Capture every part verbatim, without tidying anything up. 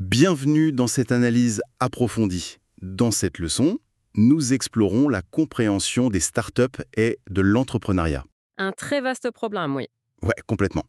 Bienvenue dans cette analyse approfondie. Dans cette leçon, nous explorons la compréhension des startups et de l'entrepreneuriat. Un très vaste problème, oui. Ouais, complètement.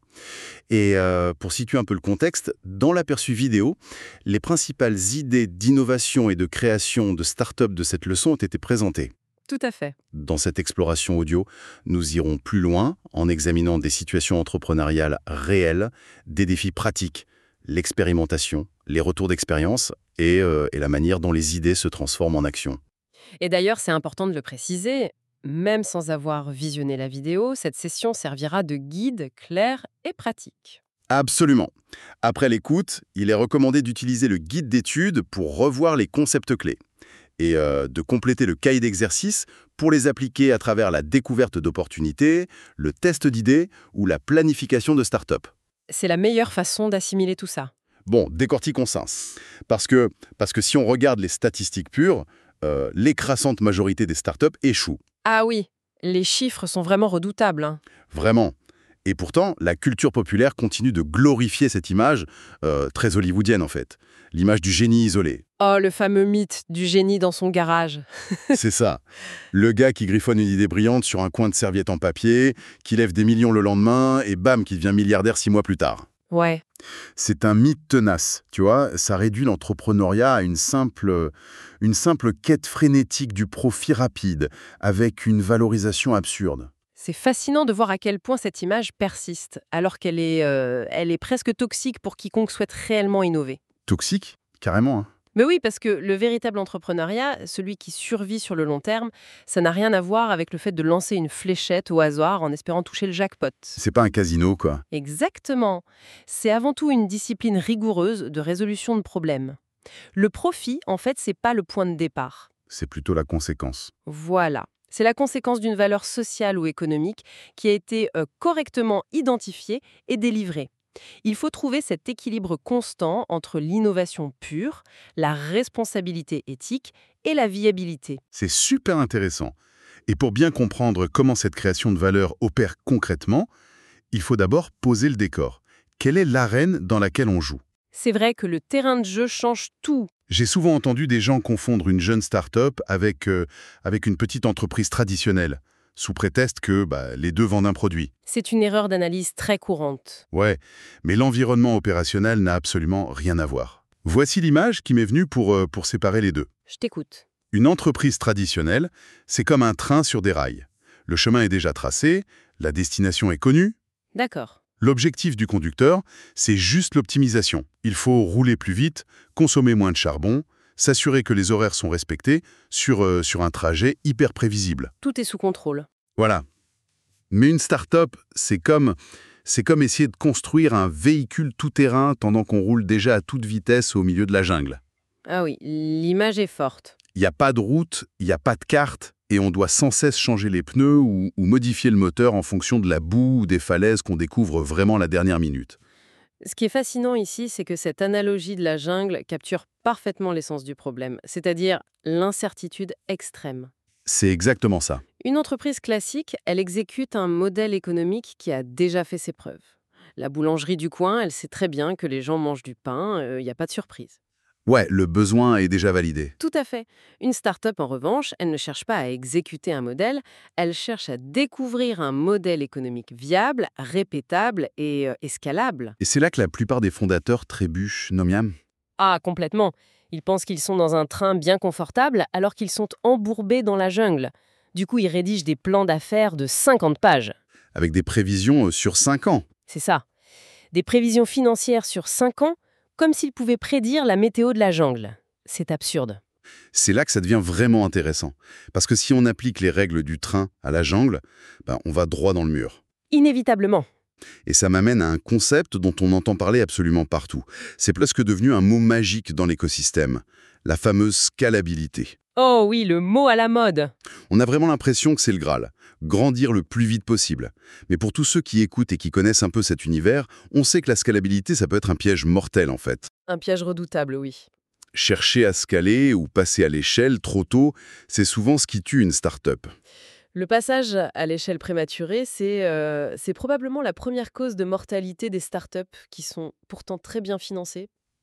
Et euh, pour situer un peu le contexte, dans l'aperçu vidéo, les principales idées d'innovation et de création de startups de cette leçon ont été présentées. Tout à fait. Dans cette exploration audio, nous irons plus loin en examinant des situations entrepreneuriales réelles, des défis pratiques, l'expérimentation, les retours d'expérience et, euh, et la manière dont les idées se transforment en action. Et d'ailleurs, c'est important de le préciser, même sans avoir visionné la vidéo, cette session servira de guide clair et pratique. Absolument. Après l'écoute, il est recommandé d'utiliser le guide d'études pour revoir les concepts clés et euh, de compléter le cahier d'exercices pour les appliquer à travers la découverte d'opportunités, le test d'idées ou la planification de start-up. C'est la meilleure façon d'assimiler tout ça. Bon, décortiquons ça. Parce que, parce que si on regarde les statistiques pures, euh, l'écrasante majorité des startups échouent. Ah oui, les chiffres sont vraiment redoutables, hein. Vraiment. Et pourtant, la culture populaire continue de glorifier cette image, euh, très hollywoodienne en fait. L'image du génie isolé. Oh, le fameux mythe du génie dans son garage. C'est ça. Le gars qui griffonne une idée brillante sur un coin de serviette en papier, qui lève des millions le lendemain, et bam, qui devient milliardaire six mois plus tard. Ouais, C'est un mythe tenace, tu vois. Ça réduit l'entrepreneuriat à une simple, une simple quête frénétique du profit rapide, avec une valorisation absurde. c'est fascinant de voir à quel point cette image persiste, alors qu'elle est, euh, elle est presque toxique pour quiconque souhaite réellement innover. Toxique, carrément, hein. Mais oui, parce que le véritable entrepreneuriat, celui qui survit sur le long terme, ça n'a rien à voir avec le fait de lancer une fléchette au hasard en espérant toucher le jackpot. C'est pas un casino, quoi. Exactement. C'est avant tout une discipline rigoureuse de résolution de problèmes. Le profit, en fait, c'est pas le point de départ. C'est plutôt la conséquence. Voilà. C'est la conséquence d'une valeur sociale ou économique qui a été euh, correctement identifiée et délivrée. Il faut trouver cet équilibre constant entre l'innovation pure, la responsabilité éthique et la viabilité. C'est super intéressant. Et pour bien comprendre comment cette création de valeur opère concrètement, il faut d'abord poser le décor. Quelle est l'arène dans laquelle on joue? C'est vrai que le terrain de jeu change tout. J'ai souvent entendu des gens confondre une jeune start-up avec, euh, avec une petite entreprise traditionnelle, sous prétexte que bah, les deux vendent un produit. C'est une erreur d'analyse très courante. Ouais, mais l'environnement opérationnel n'a absolument rien à voir. Voici l'image qui m'est venue pour, euh, pour séparer les deux. Je t'écoute. Une entreprise traditionnelle, c'est comme un train sur des rails. Le chemin est déjà tracé, la destination est connue. D'accord. L'objectif du conducteur, c'est juste l'optimisation. Il faut rouler plus vite, consommer moins de charbon, s'assurer que les horaires sont respectés sur, euh, sur un trajet hyper prévisible. Tout est sous contrôle. Voilà. Mais une start-up, c'est comme, c'est comme essayer de construire un véhicule tout-terrain pendant qu'on roule déjà à toute vitesse au milieu de la jungle. Ah oui, l'image est forte. Il n'y a pas de route, il n'y a pas de carte, et on doit sans cesse changer les pneus ou, ou modifier le moteur en fonction de la boue ou des falaises qu'on découvre vraiment la dernière minute. Ce qui est fascinant ici, c'est que cette analogie de la jungle capture parfaitement l'essence du problème, c'est-à-dire l'incertitude extrême. C'est exactement ça. Une entreprise classique, elle exécute un modèle économique qui a déjà fait ses preuves. La boulangerie du coin, elle sait très bien que les gens mangent du pain, il n'y a pas de surprise. Ouais, le besoin est déjà validé. Tout à fait. Une start-up, en revanche, elle ne cherche pas à exécuter un modèle, elle cherche à découvrir un modèle économique viable, répétable et euh, escalable. Et c'est là que la plupart des fondateurs trébuchent, non miam? Ah, complètement. Ils pensent qu'ils sont dans un train bien confortable alors qu'ils sont embourbés dans la jungle. Du coup, ils rédigent des plans d'affaires de cinquante pages. Avec des prévisions euh, sur cinq ans. C'est ça. Des prévisions financières sur cinq ans, comme s'ils pouvaient prédire la météo de la jungle. C'est absurde. C'est là que ça devient vraiment intéressant. Parce que si on applique les règles du train à la jungle, ben, on va droit dans le mur. Inévitablement. Et ça m'amène à un concept dont on entend parler absolument partout. C'est presque devenu un mot magique dans l'écosystème. La fameuse scalabilité. Oh oui, le mot à la mode. On a vraiment l'impression que c'est le Graal. Grandir le plus vite possible. Mais pour tous ceux qui écoutent et qui connaissent un peu cet univers, on sait que la scalabilité, ça peut être un piège mortel en fait. Un piège redoutable, oui. Chercher à scaler ou passer à l'échelle trop tôt, c'est souvent ce qui tue une start-up. Le passage à l'échelle prématurée, c'est euh, c'est probablement la première cause de mortalité des startups qui sont pourtant très bien financées.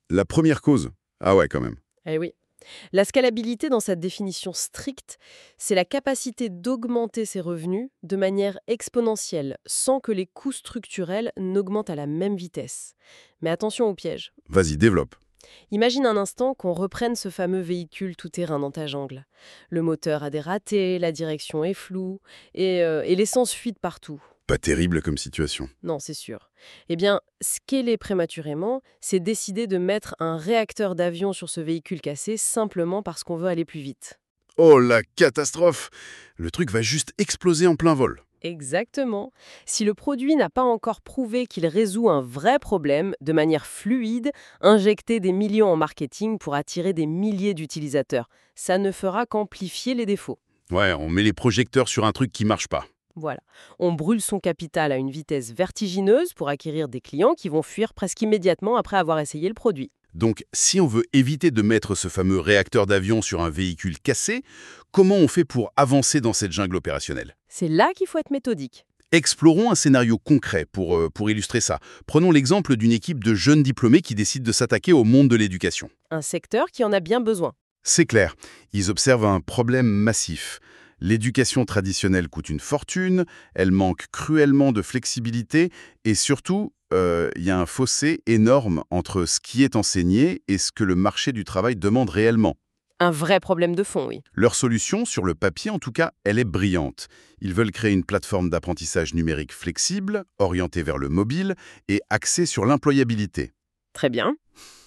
La première cause? Ah ouais, quand même. Eh oui. La scalabilité dans sa définition stricte, c'est la capacité d'augmenter ses revenus de manière exponentielle, sans que les coûts structurels n'augmentent à la même vitesse. Mais attention au piège. Vas-y, développe. Imagine un instant qu'on reprenne ce fameux véhicule tout-terrain dans ta jungle. Le moteur a des ratés, la direction est floue, et, euh, et l'essence fuite partout. Pas terrible comme situation. Non, c'est sûr. Eh bien, scaler prématurément, c'est décider de mettre un réacteur d'avion sur ce véhicule cassé simplement parce qu'on veut aller plus vite. Oh, la catastrophe! Le truc va juste exploser en plein vol. Exactement. Si le produit n'a pas encore prouvé qu'il résout un vrai problème de manière fluide, injecter des millions en marketing pour attirer des milliers d'utilisateurs, ça ne fera qu'amplifier les défauts. Ouais, on met les projecteurs sur un truc qui marche pas. Voilà. On brûle son capital à une vitesse vertigineuse pour acquérir des clients qui vont fuir presque immédiatement après avoir essayé le produit. Donc, si on veut éviter de mettre ce fameux réacteur d'avion sur un véhicule cassé, comment on fait pour avancer dans cette jungle opérationnelle? C'est là qu'il faut être méthodique. Explorons un scénario concret pour, euh, pour illustrer ça. Prenons l'exemple d'une équipe de jeunes diplômés qui décident de s'attaquer au monde de l'éducation. Un secteur qui en a bien besoin. C'est clair, ils observent un problème massif. L'éducation traditionnelle coûte une fortune, elle manque cruellement de flexibilité et surtout, euh, il y a un fossé énorme entre ce qui est enseigné et ce que le marché du travail demande réellement. Un vrai problème de fond, oui. Leur solution, sur le papier en tout cas, elle est brillante. Ils veulent créer une plateforme d'apprentissage numérique flexible, orientée vers le mobile et axée sur l'employabilité. Très bien.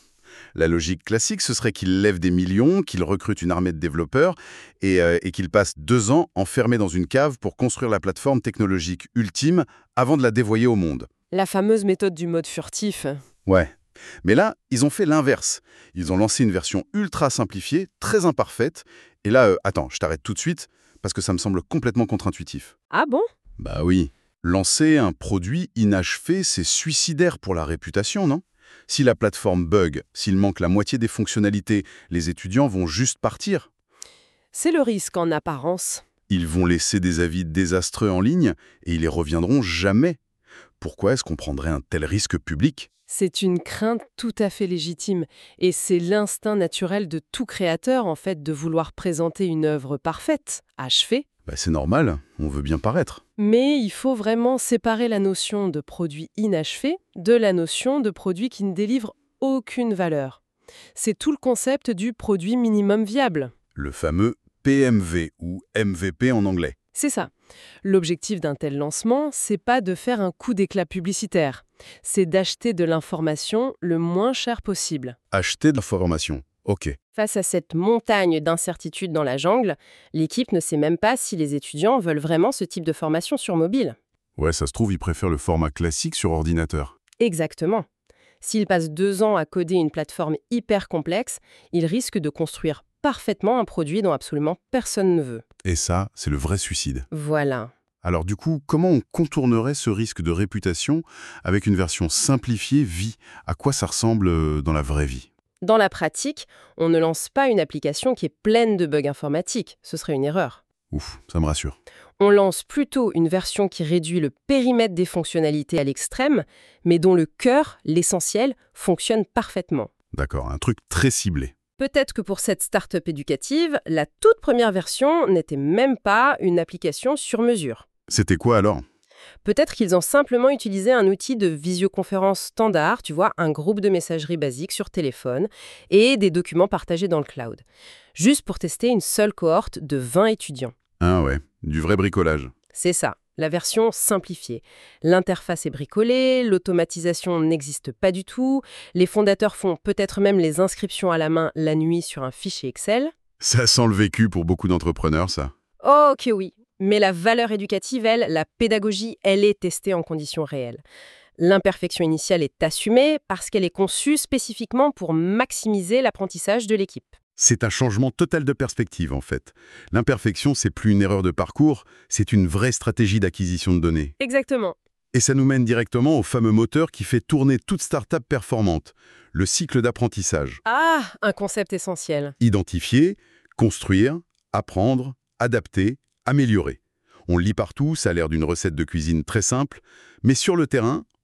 La logique classique, ce serait qu'ils lèvent des millions, qu'ils recrutent une armée de développeurs et, euh, et qu'ils passent deux ans enfermés dans une cave pour construire la plateforme technologique ultime avant de la dévoyer au monde. La fameuse méthode du mode furtif. Ouais. Mais là, ils ont fait l'inverse. Ils ont lancé une version ultra simplifiée, très imparfaite. Et là, euh, attends, je t'arrête tout de suite, parce que ça me semble complètement contre-intuitif. Ah bon? Bah oui. Lancer un produit inachevé, c'est suicidaire pour la réputation, non? Si la plateforme bug, s'il manque la moitié des fonctionnalités, les étudiants vont juste partir. C'est le risque en apparence. Ils vont laisser des avis désastreux en ligne et ils les reviendront jamais. Pourquoi est-ce qu'on prendrait un tel risque public? C'est une crainte tout à fait légitime. Et c'est l'instinct naturel de tout créateur, en fait, de vouloir présenter une œuvre parfaite, achevée. Bah, c'est normal, on veut bien paraître. Mais il faut vraiment séparer la notion de produit inachevé de la notion de produit qui ne délivre aucune valeur. C'est tout le concept du produit minimum viable. Le fameux P M V ou M V P en anglais. C'est ça. L'objectif d'un tel lancement, c'est pas de faire un coup d'éclat publicitaire. C'est d'acheter de l'information le moins cher possible. Acheter de l'information, ok. Face à cette montagne d'incertitudes dans la jungle, l'équipe ne sait même pas si les étudiants veulent vraiment ce type de formation sur mobile. Ouais, ça se trouve, ils préfèrent le format classique sur ordinateur. Exactement. S'ils passent deux ans à coder une plateforme hyper complexe, ils risquent de construire parfaitement un produit dont absolument personne ne veut. Et ça, c'est le vrai suicide. Voilà. Alors du coup, comment on contournerait ce risque de réputation avec une version simplifiée vie? À quoi ça ressemble euh, dans la vraie vie? Dans la pratique, on ne lance pas une application qui est pleine de bugs informatiques. Ce serait une erreur. Ouf, ça me rassure. On lance plutôt une version qui réduit le périmètre des fonctionnalités à l'extrême, mais dont le cœur, l'essentiel, fonctionne parfaitement. D'accord, un truc très ciblé. Peut-être que pour cette start-up éducative, la toute première version n'était même pas une application sur mesure. C'était quoi alors? Peut-être qu'ils ont simplement utilisé un outil de visioconférence standard, tu vois, un groupe de messagerie basique sur téléphone et des documents partagés dans le cloud, juste pour tester une seule cohorte de vingt étudiants. Ah ouais, du vrai bricolage. C'est ça, la version simplifiée. L'interface est bricolée, l'automatisation n'existe pas du tout, les fondateurs font peut-être même les inscriptions à la main la nuit sur un fichier Excel. Ça sent le vécu pour beaucoup d'entrepreneurs, ça. Oh, ok oui, mais la valeur éducative, elle, la pédagogie, elle est testée en conditions réelles. L'imperfection initiale est assumée parce qu'elle est conçue spécifiquement pour maximiser l'apprentissage de l'équipe. C'est un changement total de perspective, en fait. L'imperfection, c'est plus une erreur de parcours, c'est une vraie stratégie d'acquisition de données. Exactement. Et ça nous mène directement au fameux moteur qui fait tourner toute start-up performante, le cycle d'apprentissage. Ah, un concept essentiel. Identifier, construire, apprendre, adapter, améliorer. On le lit partout, ça a l'air d'une recette de cuisine très simple, mais sur le terrain,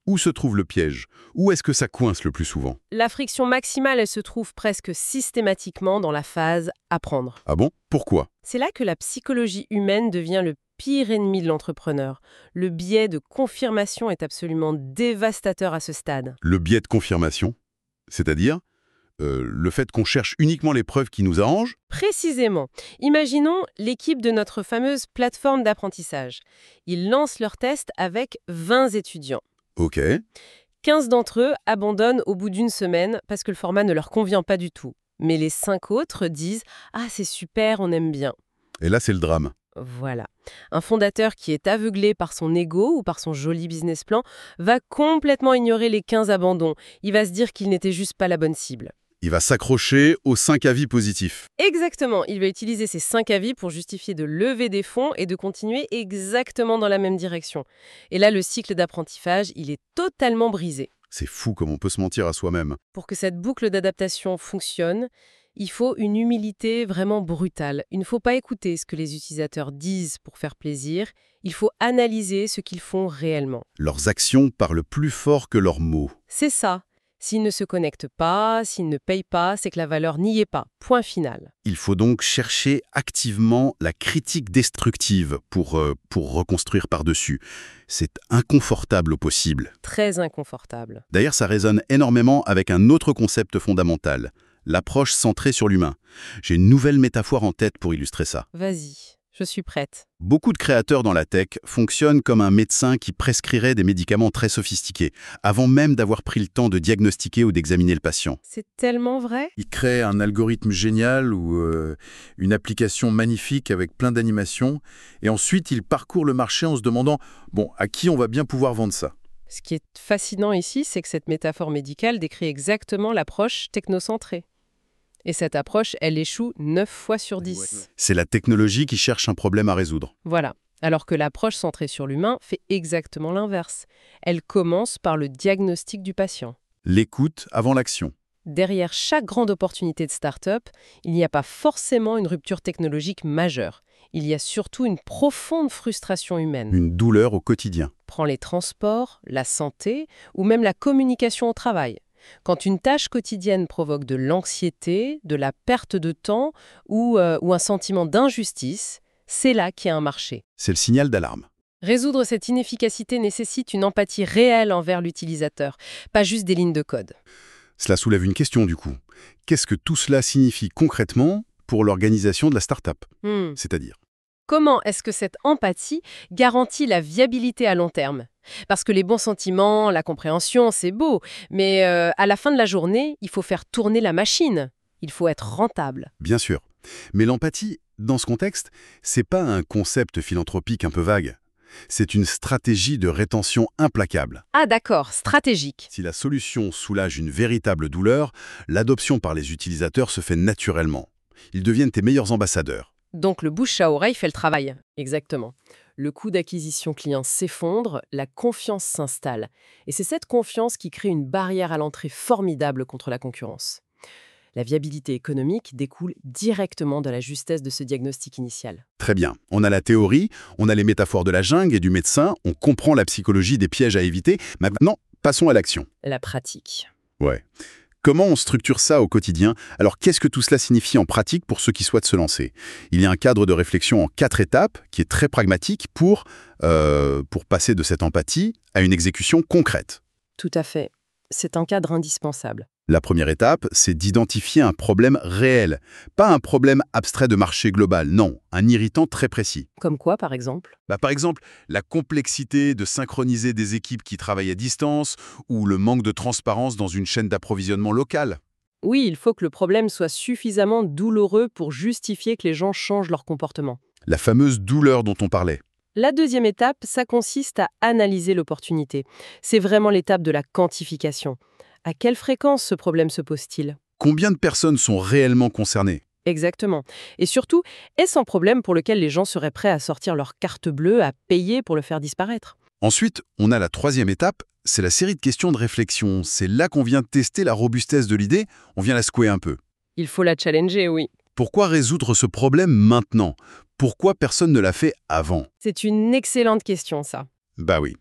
Où se trouve le piège? Où est-ce que ça coince le plus souvent? La friction maximale, elle se trouve presque systématiquement dans la phase apprendre. Ah bon? Pourquoi? C'est là que la psychologie humaine devient le pire ennemi de l'entrepreneur. Le biais de confirmation est absolument dévastateur à ce stade. Le biais de confirmation? C'est-à-dire euh, le fait qu'on cherche uniquement les preuves qui nous arrangent? Précisément. Imaginons l'équipe de notre fameuse plateforme d'apprentissage. Ils lancent leurs tests avec vingt étudiants. Ok. quinze d'entre eux abandonnent au bout d'une semaine parce que le format ne leur convient pas du tout. Mais les cinq autres disent « Ah, c'est super, on aime bien ». Et là, c'est le drame. Voilà. Un fondateur qui est aveuglé par son ego ou par son joli business plan va complètement ignorer les quinze abandons. Il va se dire qu'il n'était juste pas la bonne cible. Il va s'accrocher aux cinq avis positifs. Exactement. Il va utiliser ces cinq avis pour justifier de lever des fonds et de continuer exactement dans la même direction. Et là, le cycle d'apprentissage, il est totalement brisé. C'est fou comme on peut se mentir à soi-même. Pour que cette boucle d'adaptation fonctionne, il faut une humilité vraiment brutale. Il ne faut pas écouter ce que les utilisateurs disent pour faire plaisir. Il faut analyser ce qu'ils font réellement. Leurs actions parlent plus fort que leurs mots. C'est ça. S'ils ne se connectent pas, s'ils ne payent pas, c'est que la valeur n'y est pas. Point final. Il faut donc chercher activement la critique destructive pour, euh, pour reconstruire par-dessus. C'est inconfortable au possible. Très inconfortable. D'ailleurs, ça résonne énormément avec un autre concept fondamental, l'approche centrée sur l'humain. J'ai une nouvelle métaphore en tête pour illustrer ça. Vas-y, je suis prête. Beaucoup de créateurs dans la tech fonctionnent comme un médecin qui prescrirait des médicaments très sophistiqués, avant même d'avoir pris le temps de diagnostiquer ou d'examiner le patient. C'est tellement vrai. Il crée un algorithme génial ou euh, une application magnifique avec plein d'animations, et ensuite il parcourt le marché en se demandant « bon, à qui on va bien pouvoir vendre ça ?» Ce qui est fascinant ici, c'est que cette métaphore médicale décrit exactement l'approche technocentrée. Et cette approche, elle échoue neuf fois sur dix. C'est la technologie qui cherche un problème à résoudre. Voilà. Alors que l'approche centrée sur l'humain fait exactement l'inverse. Elle commence par le diagnostic du patient. L'écoute avant l'action. Derrière chaque grande opportunité de start-up, il n'y a pas forcément une rupture technologique majeure. Il y a surtout une profonde frustration humaine. Une douleur au quotidien. Prends les transports, la santé ou même la communication au travail. Quand une tâche quotidienne provoque de l'anxiété, de la perte de temps ou, euh, ou un sentiment d'injustice, c'est là qu'il y a un marché. C'est le signal d'alarme. Résoudre cette inefficacité nécessite une empathie réelle envers l'utilisateur, pas juste des lignes de code. Cela soulève une question du coup. Qu'est-ce que tout cela signifie concrètement pour l'organisation de la start-up? Hmm. C'est-à-dire? Comment est-ce que cette empathie garantit la viabilité à long terme? Parce que les bons sentiments, la compréhension, c'est beau, mais euh, à la fin de la journée, il faut faire tourner la machine. Il faut être rentable. Bien sûr. Mais l'empathie, dans ce contexte, c'est pas un concept philanthropique un peu vague. C'est une stratégie de rétention implacable. Ah d'accord, stratégique. Si la solution soulage une véritable douleur, l'adoption par les utilisateurs se fait naturellement. Ils deviennent tes meilleurs ambassadeurs. Donc le bouche à oreille fait le travail. Exactement. Le coût d'acquisition client s'effondre, la confiance s'installe. Et c'est cette confiance qui crée une barrière à l'entrée formidable contre la concurrence. La viabilité économique découle directement de la justesse de ce diagnostic initial. Très bien. On a la théorie, on a les métaphores de la jungle et du médecin, on comprend la psychologie des pièges à éviter. Maintenant, passons à l'action. La pratique. Ouais. Comment on structure ça au quotidien? Alors, qu'est-ce que tout cela signifie en pratique pour ceux qui souhaitent se lancer? Il y a un cadre de réflexion en quatre étapes qui est très pragmatique pour, euh, pour passer de cette empathie à une exécution concrète. Tout à fait. C'est un cadre indispensable. La première étape, c'est d'identifier un problème réel. Pas un problème abstrait de marché global, non, un irritant très précis. Comme quoi, par exemple? Bah, par exemple, la complexité de synchroniser des équipes qui travaillent à distance ou le manque de transparence dans une chaîne d'approvisionnement locale. Oui, il faut que le problème soit suffisamment douloureux pour justifier que les gens changent leur comportement. La fameuse douleur dont on parlait. La deuxième étape, ça consiste à analyser l'opportunité. C'est vraiment l'étape de la quantification. À quelle fréquence ce problème se pose-t-il? Combien de personnes sont réellement concernées? Exactement. Et surtout, est-ce un problème pour lequel les gens seraient prêts à sortir leur carte bleue, à payer pour le faire disparaître? Ensuite, on a la troisième étape, c'est la série de questions de réflexion. C'est là qu'on vient tester la robustesse de l'idée, on vient la secouer un peu. Il faut la challenger, oui. Pourquoi résoudre ce problème maintenant? Pourquoi personne ne l'a fait avant? C'est une excellente question, ça. Bah oui.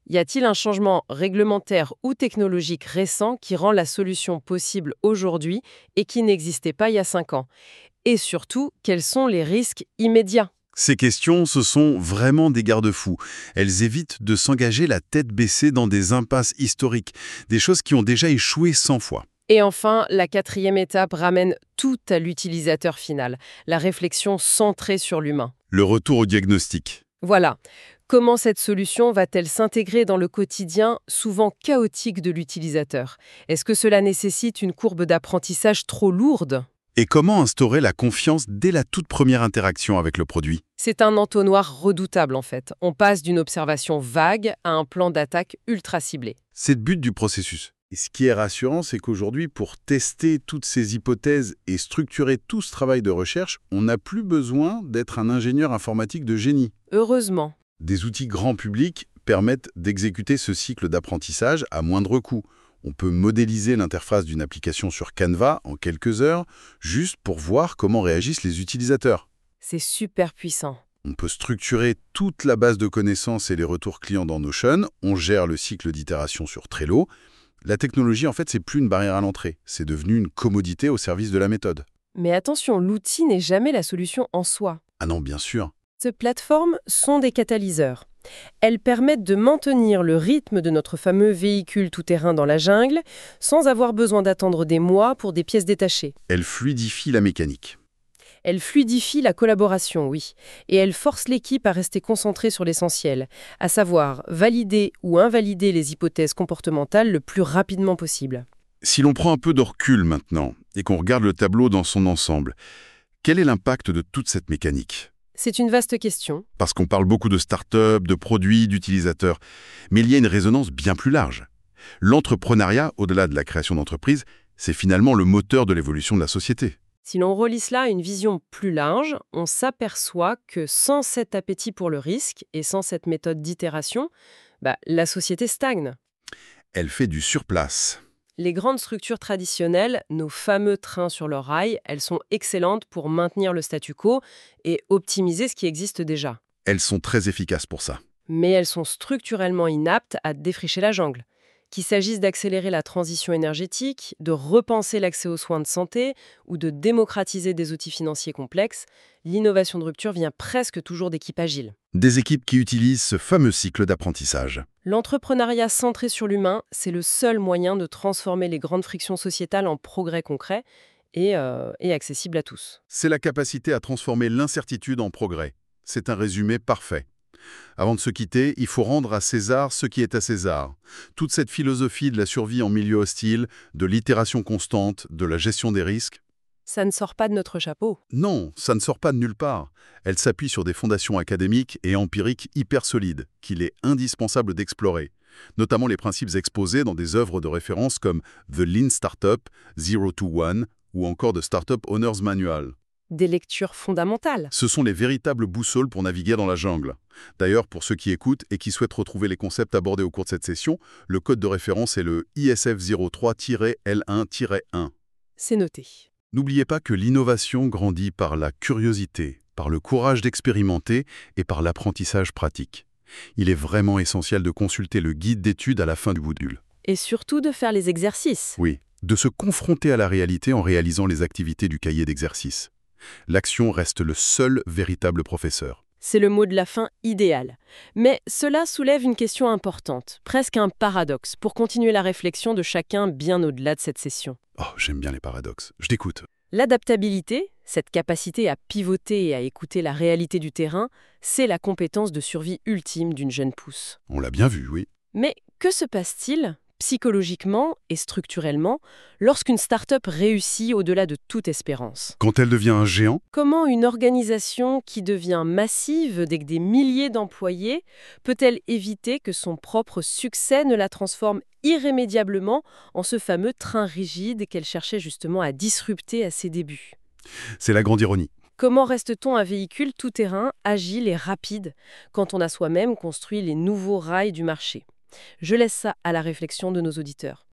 Y a-t-il un changement réglementaire ou technologique récent qui rend la solution possible aujourd'hui et qui n'existait pas il y a cinq ans? Et surtout, quels sont les risques immédiats? Ces questions, ce sont vraiment des garde-fous. Elles évitent de s'engager la tête baissée dans des impasses historiques, des choses qui ont déjà échoué cent fois. Et enfin, la quatrième étape ramène tout à l'utilisateur final, la réflexion centrée sur l'humain. Le retour au diagnostic. Voilà. Comment cette solution va-t-elle s'intégrer dans le quotidien souvent chaotique de l'utilisateur? Est-ce que cela nécessite une courbe d'apprentissage trop lourde? Et comment instaurer la confiance dès la toute première interaction avec le produit? C'est un entonnoir redoutable en fait. On passe d'une observation vague à un plan d'attaque ultra ciblé. C'est le but du processus. Et ce qui est rassurant, c'est qu'aujourd'hui, pour tester toutes ces hypothèses et structurer tout ce travail de recherche, on n'a plus besoin d'être un ingénieur informatique de génie. Heureusement. Des outils grand public permettent d'exécuter ce cycle d'apprentissage à moindre coût. On peut modéliser l'interface d'une application sur Canva en quelques heures, juste pour voir comment réagissent les utilisateurs. C'est super puissant. On peut structurer toute la base de connaissances et les retours clients dans Notion. On gère le cycle d'itération sur Trello. La technologie, en fait, c'est plus une barrière à l'entrée. C'est devenu une commodité au service de la méthode. Mais attention, l'outil n'est jamais la solution en soi. Ah non, bien sûr. Ces plateformes sont des catalyseurs. Elles permettent de maintenir le rythme de notre fameux véhicule tout-terrain dans la jungle sans avoir besoin d'attendre des mois pour des pièces détachées. Elles fluidifient la mécanique. Elles fluidifient la collaboration, oui, et elles forcent l'équipe à rester concentrée sur l'essentiel, à savoir valider ou invalider les hypothèses comportementales le plus rapidement possible. Si l'on prend un peu de recul maintenant et qu'on regarde le tableau dans son ensemble, quel est l'impact de toute cette mécanique ? C'est une vaste question. Parce qu'on parle beaucoup de start-up, de produits, d'utilisateurs, mais il y a une résonance bien plus large. L'entrepreneuriat, au-delà de la création d'entreprises, c'est finalement le moteur de l'évolution de la société. Si l'on relie cela à une vision plus large, on s'aperçoit que sans cet appétit pour le risque et sans cette méthode d'itération, bah, la société stagne. Elle fait du surplace. Les grandes structures traditionnelles, nos fameux trains sur leurs rails, elles sont excellentes pour maintenir le statu quo et optimiser ce qui existe déjà. Elles sont très efficaces pour ça. Mais elles sont structurellement inaptes à défricher la jungle. Qu'il s'agisse d'accélérer la transition énergétique, de repenser l'accès aux soins de santé ou de démocratiser des outils financiers complexes, l'innovation de rupture vient presque toujours d'équipes agiles. Des équipes qui utilisent ce fameux cycle d'apprentissage. L'entrepreneuriat centré sur l'humain, c'est le seul moyen de transformer les grandes frictions sociétales en progrès concrets et, euh, et accessible à tous. C'est la capacité à transformer l'incertitude en progrès. C'est un résumé parfait. Avant de se quitter, il faut rendre à César ce qui est à César. Toute cette philosophie de la survie en milieu hostile, de l'itération constante, de la gestion des risques, ça ne sort pas de notre chapeau. Non, ça ne sort pas de nulle part. Elle s'appuie sur des fondations académiques et empiriques hyper solides, qu'il est indispensable d'explorer, notamment les principes exposés dans des œuvres de référence comme The Lean Startup, Zero to One ou encore The Startup Owner's Manual. Des lectures fondamentales. Ce sont les véritables boussoles pour naviguer dans la jungle. D'ailleurs, pour ceux qui écoutent et qui souhaitent retrouver les concepts abordés au cours de cette session, le code de référence est le I S F zéro trois L un un. C'est noté. N'oubliez pas que l'innovation grandit par la curiosité, par le courage d'expérimenter et par l'apprentissage pratique. Il est vraiment essentiel de consulter le guide d'études à la fin du module. Et surtout de faire les exercices. Oui, de se confronter à la réalité en réalisant les activités du cahier d'exercice. L'action reste le seul véritable professeur. C'est le mot de la fin idéal. Mais cela soulève une question importante, presque un paradoxe, pour continuer la réflexion de chacun bien au-delà de cette session. Oh, j'aime bien les paradoxes. Je t'écoute. L'adaptabilité, cette capacité à pivoter et à écouter la réalité du terrain, c'est la compétence de survie ultime d'une jeune pousse. On l'a bien vu, oui. Mais que se passe-t-il psychologiquement et structurellement, lorsqu'une start-up réussit au-delà de toute espérance? Quand elle devient un géant? Comment une organisation qui devient massive avec des milliers d'employés peut-elle éviter que son propre succès ne la transforme irrémédiablement en ce fameux train rigide qu'elle cherchait justement à disrupter à ses débuts? C'est la grande ironie. Comment reste-t-on un véhicule tout-terrain, agile et rapide, quand on a soi-même construit les nouveaux rails du marché? Je laisse ça à la réflexion de nos auditeurs.